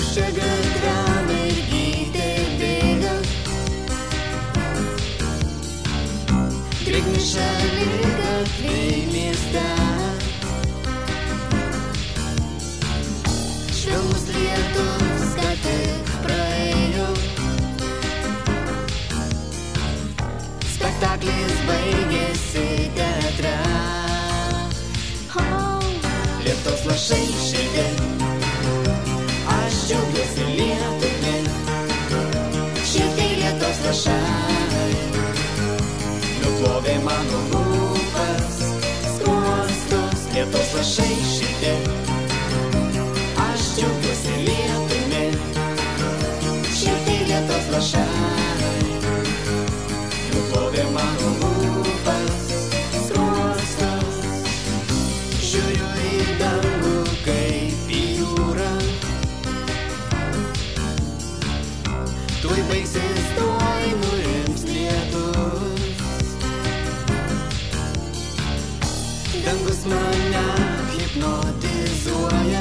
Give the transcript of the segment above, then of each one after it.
Čia gatve mergytė bėga, drėgni šaligatviai mieste. Švelnus lietus ką tik praėjo, spektaklis baigėsi teatre. Lietaus lašai šilti, aš džiaugiuosi lietumi. Šilti lietaus lašai nuplovė mano lūpas, skruostus. Lietaus lašai šilti, aš džiaugiuosi lietumi. Šilti lietaus lašai nuplovė mano lūpas, skruostus. Žiūriu į dangų kaip į jūrą, tuoj baigsis, tuoj nurims lietus. Dangus mane hipnotizuoja,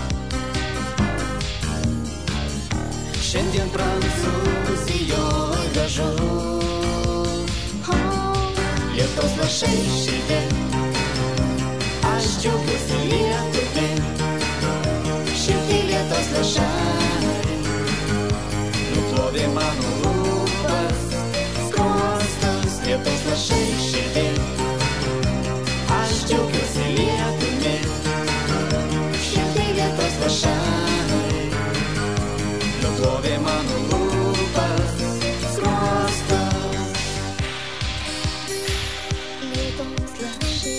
šiandien Prancūzijoj vežu. Lietaus lašai šilti, aš džiaugiuosi lietumi. Šilti lietaus lašai nuplovė mano lūpas, skruostus. Lietaus lašai šilti, aš džiaugiuosi lietumi. Šilti lietaus lašai nuplovė mano lūpas, skruostus. Lietaus lašai,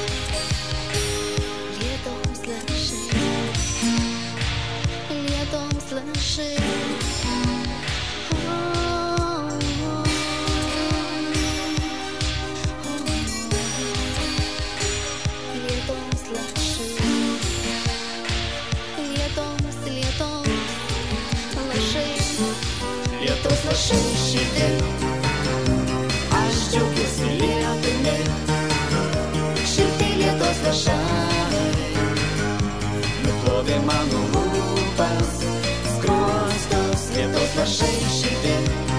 lietaus lašai, lietaus lašai. Lietaus lašai, lietaus lašai šilti, aš džiaugiuosi lietumi. Šilti lietaus lašai nuplovė mano lūpas, skruostus. Lietaus lašai šilti,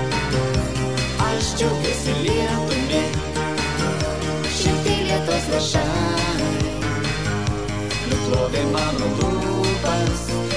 aš džiaugiuosi lietumi. Šilti lietaus lašai nuplovė mano lūpas,